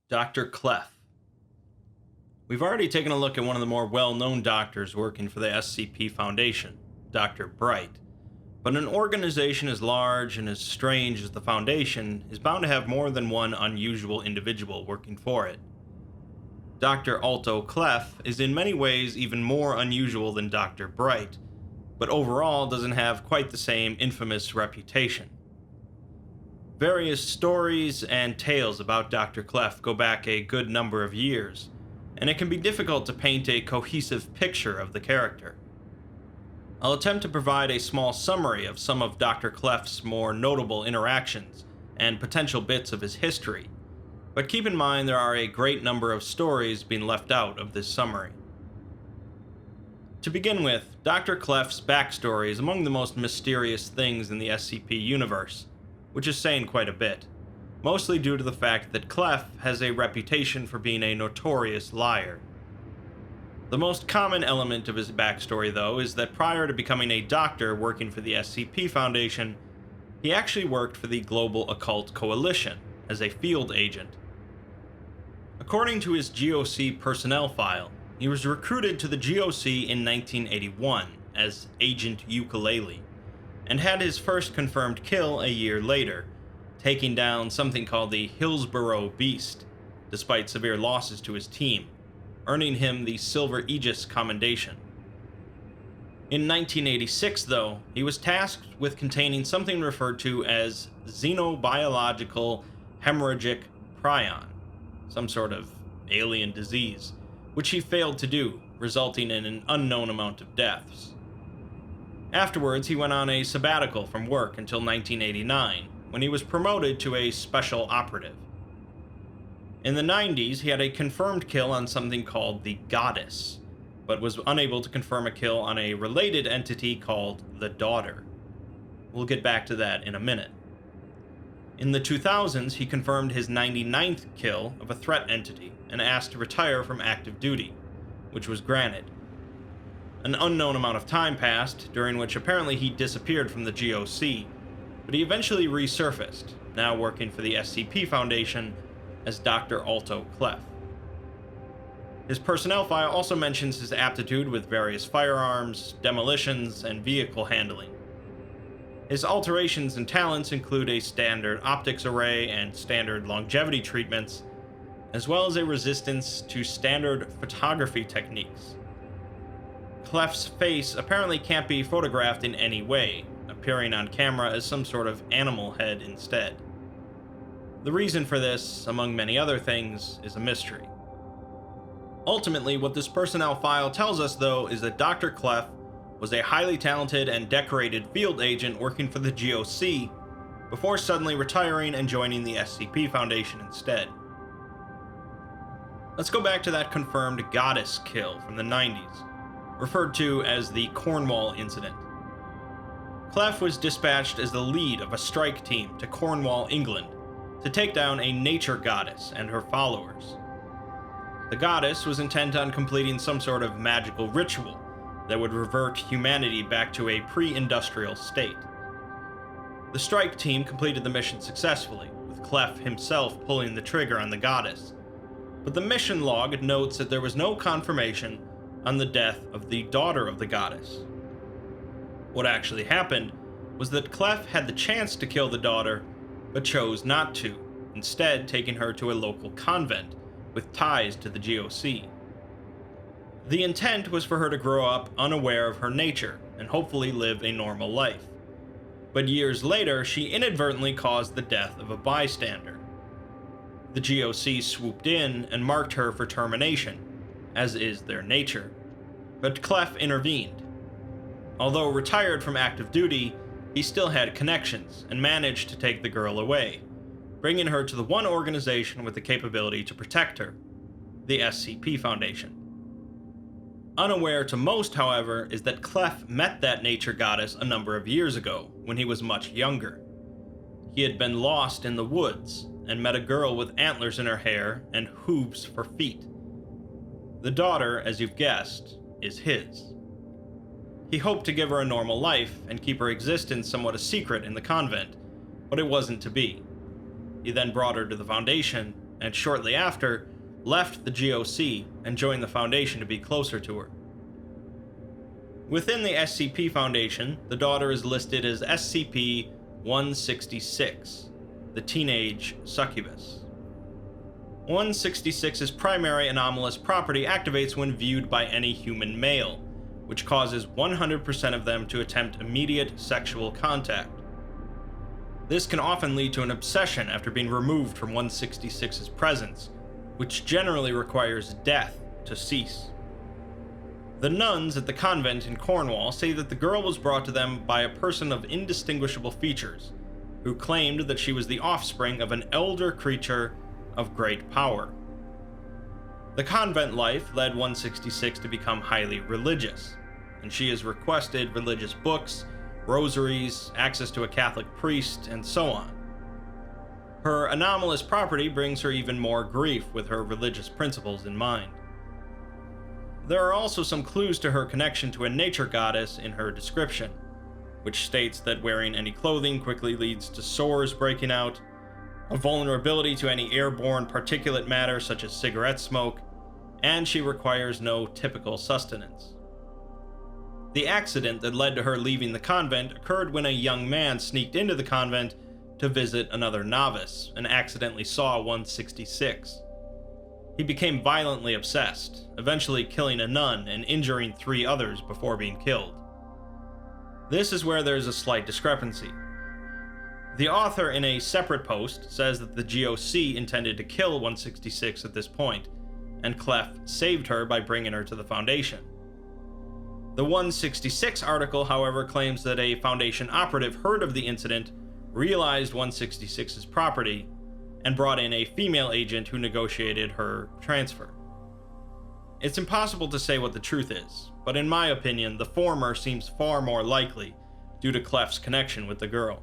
Dr. Clef. We've already taken a look at one of the more well-known doctors working for the SCP Foundation, Dr. Bright. But an organization as large and as strange as the Foundation is bound to have more than one unusual individual working for it. Dr. Alto Clef is in many ways even more unusual than Dr. Bright, but overall doesn't have quite the same infamous reputation. Various stories and tales about Dr. Clef go back a good number of years, and it can be difficult to paint a cohesive picture of the character. I'll attempt to provide a small summary of some of Dr. Clef's more notable interactions and potential bits of his history, but keep in mind there are a great number of stories being left out of this summary. To begin with, Dr. Clef's backstory is among the most mysterious things in the SCP universe, which is saying quite a bit, mostly due to the fact that Clef has a reputation for being a notorious liar. The most common element of his backstory, though, is that prior to becoming a doctor working for the SCP Foundation, he actually worked for the Global Occult Coalition as a field agent. According to his GOC personnel file, he was recruited to the GOC in 1981 as Agent Ukulele, and had his first confirmed kill a year later, taking down something called the Hillsborough Beast, despite severe losses to his team, earning him the Silver Aegis Commendation. In 1986, though, he was tasked with containing something referred to as xenobiological hemorrhagic prion, some sort of alien disease, which he failed to do, resulting in an unknown amount of deaths. Afterwards, he went on a sabbatical from work until 1989, when he was promoted to a special operative. In the 90s, he had a confirmed kill on something called the Goddess, but was unable to confirm a kill on a related entity called the Daughter. We'll get back to that in a minute. In the 2000s, he confirmed his 99th kill of a threat entity and asked to retire from active duty, which was granted. An unknown amount of time passed, during which apparently he disappeared from the GOC, but he eventually resurfaced, now working for the SCP Foundation as Dr. Alto Clef. His personnel file also mentions his aptitude with various firearms, demolitions, and vehicle handling. His alterations and talents include a standard optics array and standard longevity treatments, as well as a resistance to standard photography techniques. Clef's face apparently can't be photographed in any way, appearing on camera as some sort of animal head instead. The reason for this, among many other things, is a mystery. Ultimately, what this personnel file tells us, though, is that Dr. Clef was a highly talented and decorated field agent working for the GOC before suddenly retiring and joining the SCP Foundation instead. Let's go back to that confirmed Goddess kill from the 90s, referred to as the Cornwall Incident. Clef was dispatched as the lead of a strike team to Cornwall, England, to take down a nature goddess and her followers. The goddess was intent on completing some sort of magical ritual that would revert humanity back to a pre-industrial state. The strike team completed the mission successfully, with Clef himself pulling the trigger on the goddess, but the mission log notes that there was no confirmation on the death of the daughter of the goddess. What actually happened was that Clef had the chance to kill the daughter, but chose not to, instead taking her to a local convent with ties to the GOC. The intent was for her to grow up unaware of her nature and hopefully live a normal life. But years later, she inadvertently caused the death of a bystander. The GOC swooped in and marked her for termination, as is their nature, but Clef intervened. Although retired from active duty, he still had connections and managed to take the girl away, bringing her to the one organization with the capability to protect her, the SCP Foundation. Unaware to most, however, is that Clef met that nature goddess a number of years ago, when he was much younger. He had been lost in the woods and met a girl with antlers in her hair and hooves for feet. The daughter, as you've guessed, is his. He hoped to give her a normal life and keep her existence somewhat a secret in the convent, but it wasn't to be. He then brought her to the Foundation and shortly after, left the GOC and joined the Foundation to be closer to her. Within the SCP Foundation, the daughter is listed as SCP-166, the Teenage Succubus. 166's primary anomalous property activates when viewed by any human male, which causes 100% of them to attempt immediate sexual contact. This can often lead to an obsession after being removed from 166's presence, which generally requires death to cease. The nuns at the convent in Cornwall say that the girl was brought to them by a person of indistinguishable features, who claimed that she was the offspring of an elder creature of great power. The convent life led 166 to become highly religious, and she has requested religious books, rosaries, access to a Catholic priest, and so on. Her anomalous property brings her even more grief with her religious principles in mind. There are also some clues to her connection to a nature goddess in her description, which states that wearing any clothing quickly leads to sores breaking out, a vulnerability to any airborne particulate matter such as cigarette smoke, and she requires no typical sustenance. The accident that led to her leaving the convent occurred when a young man sneaked into the convent to visit another novice and accidentally saw 166. He became violently obsessed, eventually killing a nun and injuring 3 others before being killed. This is where there's a slight discrepancy. The author in a separate post says that the GOC intended to kill 166 at this point, and Clef saved her by bringing her to the Foundation. The 166 article, however, claims that a Foundation operative heard of the incident, realized 166's property, and brought in a female agent who negotiated her transfer. It's impossible to say what the truth is, but in my opinion, the former seems far more likely due to Clef's connection with the girl.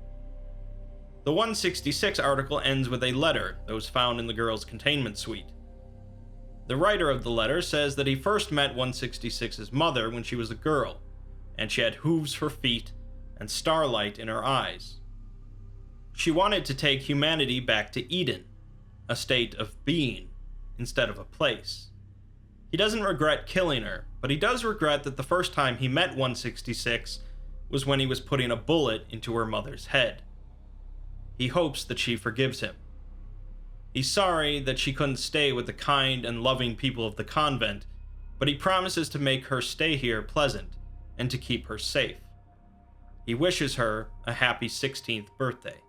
The 166 article ends with a letter that was found in the girl's containment suite. The writer of the letter says that he first met 166's mother when she was a girl, and she had hooves for feet and starlight in her eyes. She wanted to take humanity back to Eden, a state of being, instead of a place. He doesn't regret killing her, but he does regret that the first time he met 166 was when he was putting a bullet into her mother's head. He hopes that she forgives him. He's sorry that she couldn't stay with the kind and loving people of the convent, but he promises to make her stay here pleasant and to keep her safe. He wishes her a happy 16th birthday.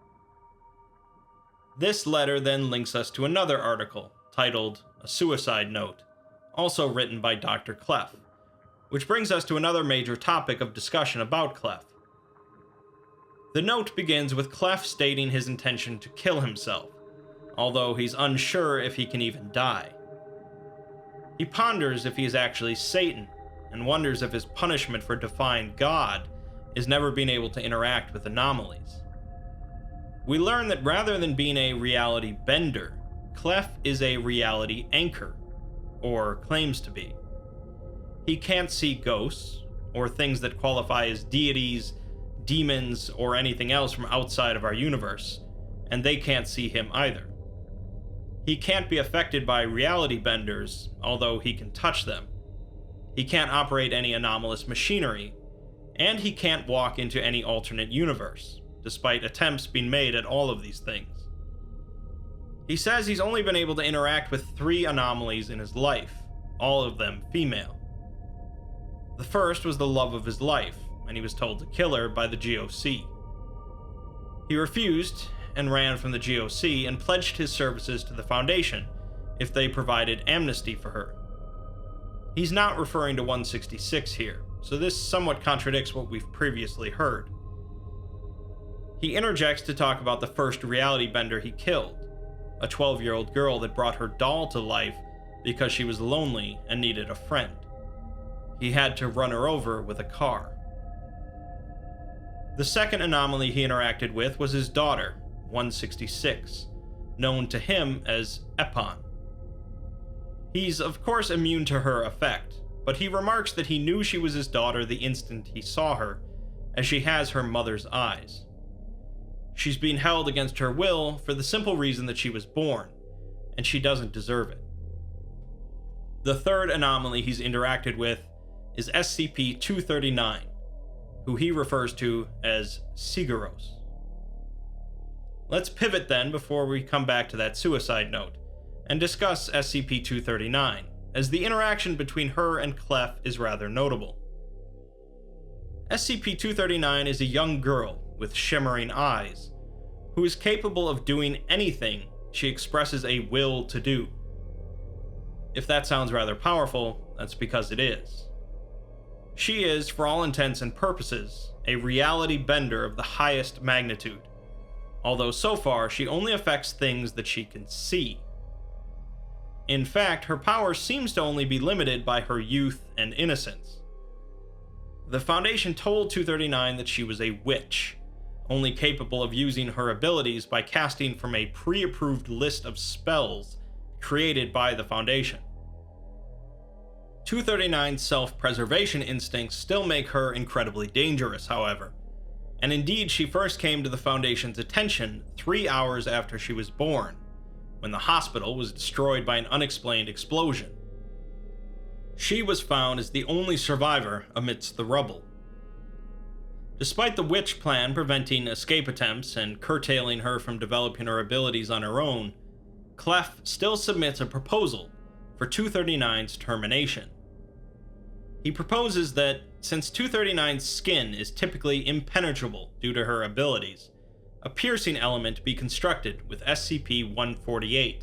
This letter then links us to another article titled A Suicide Note, also written by Dr. Clef, which brings us to another major topic of discussion about Clef. The note begins with Clef stating his intention to kill himself, although he's unsure if he can even die. He ponders if he is actually Satan, and wonders if his punishment for defying God is never being able to interact with anomalies. We learn that rather than being a reality bender, Clef is a reality anchor, or claims to be. He can't see ghosts, or things that qualify as deities, demons, or anything else from outside of our universe, and they can't see him either. He can't be affected by reality benders, although he can touch them. He can't operate any anomalous machinery, and he can't walk into any alternate universe, despite attempts being made at all of these things. He says he's only been able to interact with 3 anomalies in his life, all of them female. The first was the love of his life, and he was told to kill her by the GOC. He refused and ran from the GOC and pledged his services to the Foundation if they provided amnesty for her. He's not referring to 166 here, so this somewhat contradicts what we've previously heard. He interjects to talk about the first reality bender he killed, a 12-year-old girl that brought her doll to life because she was lonely and needed a friend. He had to run her over with a car. The second anomaly he interacted with was his daughter, 166, known to him as Epon. He's of course immune to her effect, but he remarks that he knew she was his daughter the instant he saw her, as she has her mother's eyes. She's being held against her will for the simple reason that she was born, and she doesn't deserve it. The third anomaly he's interacted with is SCP-239, who he refers to as Sigaros. Let's pivot then before we come back to that suicide note, and discuss SCP-239, as the interaction between her and Clef is rather notable. SCP-239 is a young girl with shimmering eyes, who is capable of doing anything she expresses a will to do. If that sounds rather powerful, that's because it is. She is, for all intents and purposes, a reality bender of the highest magnitude, although so far she only affects things that she can see. In fact, her power seems to only be limited by her youth and innocence. The Foundation told 239 that she was a witch, only capable of using her abilities by casting from a pre-approved list of spells created by the Foundation. 239's self-preservation instincts still make her incredibly dangerous, however, and indeed she first came to the Foundation's attention 3 hours after she was born, when the hospital was destroyed by an unexplained explosion. She was found as the only survivor amidst the rubble. Despite the witch plan preventing escape attempts and curtailing her from developing her abilities on her own, Clef still submits a proposal for 239's termination. He proposes that, since 239's skin is typically impenetrable due to her abilities, a piercing element be constructed with SCP-148.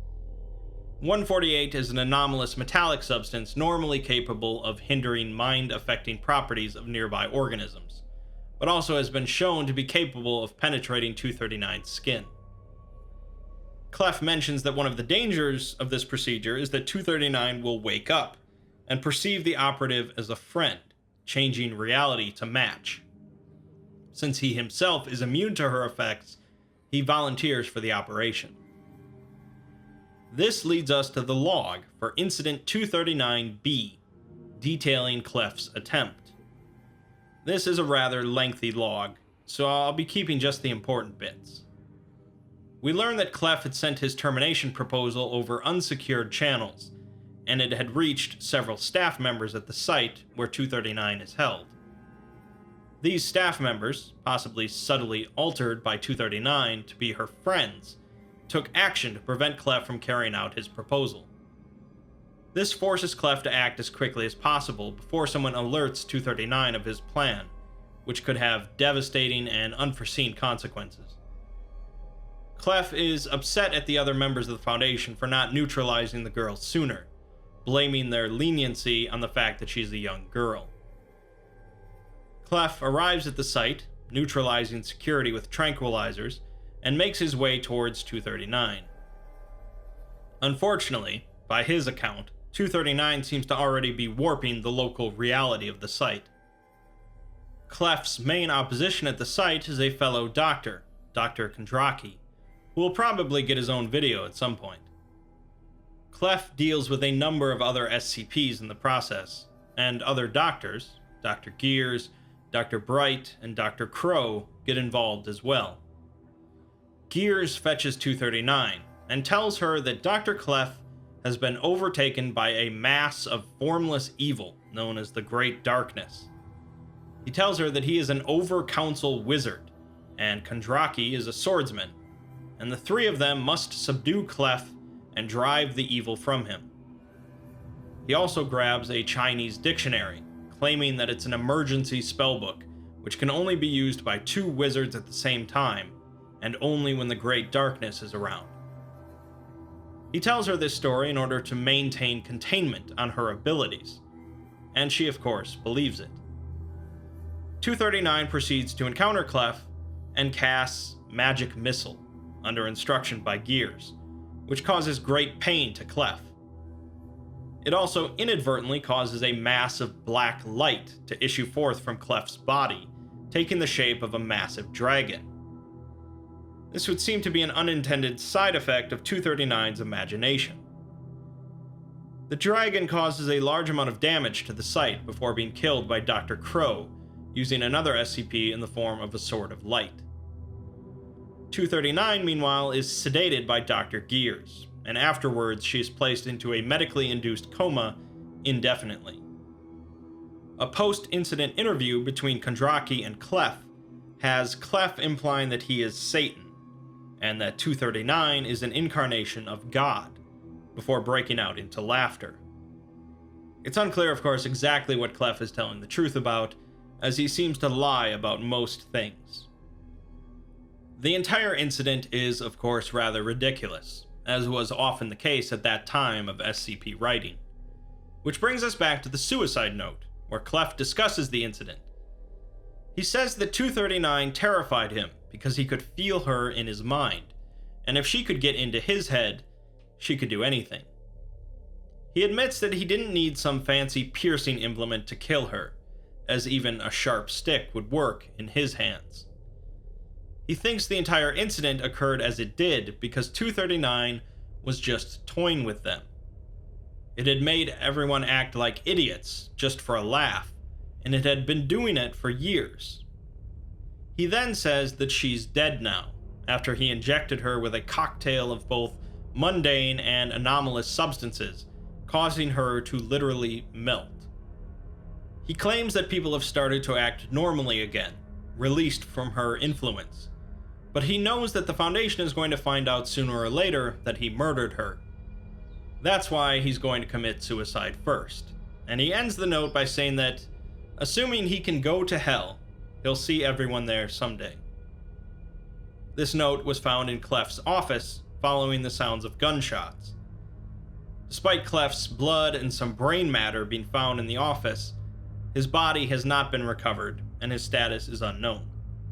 148 is an anomalous metallic substance normally capable of hindering mind-affecting properties of nearby organisms, but also has been shown to be capable of penetrating 239's skin. Clef mentions that one of the dangers of this procedure is that 239 will wake up and perceive the operative as a friend, changing reality to match. Since he himself is immune to her effects, he volunteers for the operation. This leads us to the log for Incident 239-B, detailing Clef's attempt. This is a rather lengthy log, so I'll be keeping just the important bits. We learn that Clef had sent his termination proposal over unsecured channels, and it had reached several staff members at the site where 239 is held. These staff members, possibly subtly altered by 239 to be her friends, took action to prevent Clef from carrying out his proposal. This forces Clef to act as quickly as possible before someone alerts 239 of his plan, which could have devastating and unforeseen consequences. Clef is upset at the other members of the Foundation for not neutralizing the girl sooner, blaming their leniency on the fact that she's a young girl. Clef arrives at the site, neutralizing security with tranquilizers, and makes his way towards 239. Unfortunately, by his account, 239 seems to already be warping the local reality of the site. Clef's main opposition at the site is a fellow doctor, Dr. Kondraki, who will probably get his own video at some point. Clef deals with a number of other SCPs in the process, and other doctors, Dr. Gears, Dr. Bright, and Dr. Crow, get involved as well. Gears fetches 239 and tells her that Dr. Clef has been overtaken by a mass of formless evil known as the Great Darkness. He tells her that he is an over-council wizard, and Kondraki is a swordsman, and the three of them must subdue Clef and drive the evil from him. He also grabs a Chinese dictionary, claiming that it's an emergency spellbook, which can only be used by 2 wizards at the same time, and only when the Great Darkness is around. He tells her this story in order to maintain containment on her abilities, and she of course believes it. 239 proceeds to encounter Clef and casts Magic Missile, under instruction by Gears, which causes great pain to Clef. It also inadvertently causes a mass of black light to issue forth from Clef's body, taking the shape of a massive dragon. This would seem to be an unintended side effect of 239's imagination. The dragon causes a large amount of damage to the site before being killed by Dr. Crow, using another SCP in the form of a Sword of Light. 239, meanwhile, is sedated by Dr. Gears, and afterwards she is placed into a medically induced coma indefinitely. A post-incident interview between Kondraki and Clef has Clef implying that he is Satan, and that 239 is an incarnation of God, before breaking out into laughter. It's unclear, of course, exactly what Clef is telling the truth about, as he seems to lie about most things. The entire incident is, of course, rather ridiculous, as was often the case at that time of SCP writing. Which brings us back to the suicide note, where Clef discusses the incident. He says that 239 terrified him because he could feel her in his mind, and if she could get into his head, she could do anything. He admits that he didn't need some fancy piercing implement to kill her, as even a sharp stick would work in his hands. He thinks the entire incident occurred as it did because 239 was just toying with them. It had made everyone act like idiots just for a laugh, and it had been doing it for years. He then says that she's dead now, after he injected her with a cocktail of both mundane and anomalous substances, causing her to literally melt. He claims that people have started to act normally again, released from her influence, but he knows that the Foundation is going to find out sooner or later that he murdered her. That's why he's going to commit suicide first, and he ends the note by saying that, assuming he can go to hell, he'll see everyone there someday. This note was found in Clef's office following the sounds of gunshots. Despite Clef's blood and some brain matter being found in the office, his body has not been recovered, and his status is unknown.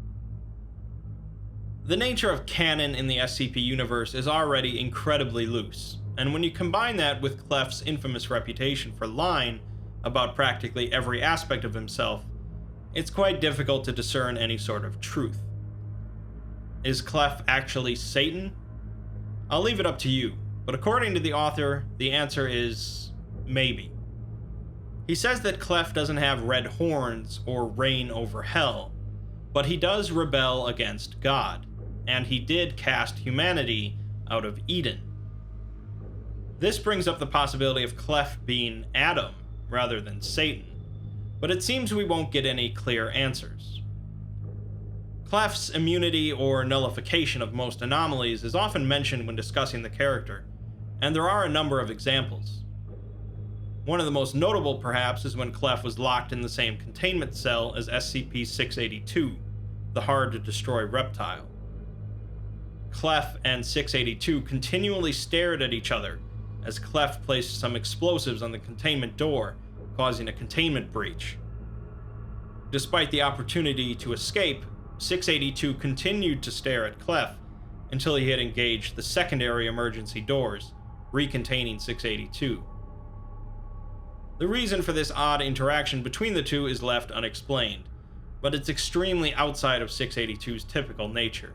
The nature of canon in the SCP universe is already incredibly loose, and when you combine that with Clef's infamous reputation for lying about practically every aspect of himself, it's quite difficult to discern any sort of truth. Is Clef actually Satan? I'll leave it up to you, but according to the author, the answer is maybe. He says that Clef doesn't have red horns or reign over hell, but he does rebel against God, and he did cast humanity out of Eden. This brings up the possibility of Clef being Adam rather than Satan, but it seems we won't get any clear answers. Clef's immunity or nullification of most anomalies is often mentioned when discussing the character, and there are a number of examples. One of the most notable, perhaps, is when Clef was locked in the same containment cell as SCP-682, the hard-to-destroy reptile. Clef and 682 continually stared at each other as Clef placed some explosives on the containment door, causing a containment breach. Despite the opportunity to escape, 682 continued to stare at Clef until he had engaged the secondary emergency doors, recontaining 682. The reason for this odd interaction between the two is left unexplained, but it's extremely outside of 682's typical nature.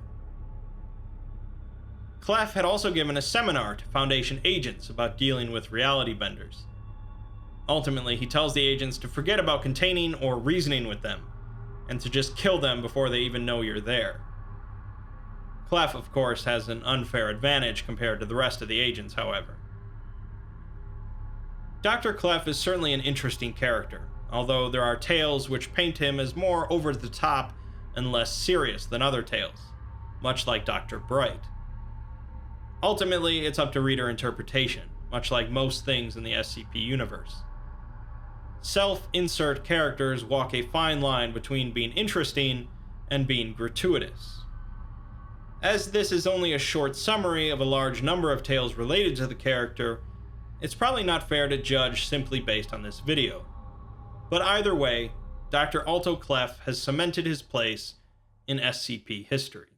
Clef had also given a seminar to Foundation agents about dealing with reality benders. Ultimately, he tells the agents to forget about containing or reasoning with them, and to just kill them before they even know you're there. Clef, of course, has an unfair advantage compared to the rest of the agents, however. Dr. Clef is certainly an interesting character, although there are tales which paint him as more over-the-top and less serious than other tales, much like Dr. Bright. Ultimately, it's up to reader interpretation, much like most things in the SCP universe. Self-insert characters walk a fine line between being interesting and being gratuitous. As this is only a short summary of a large number of tales related to the character, it's probably not fair to judge simply based on this video. But either way, Dr. Alto Clef has cemented his place in SCP history.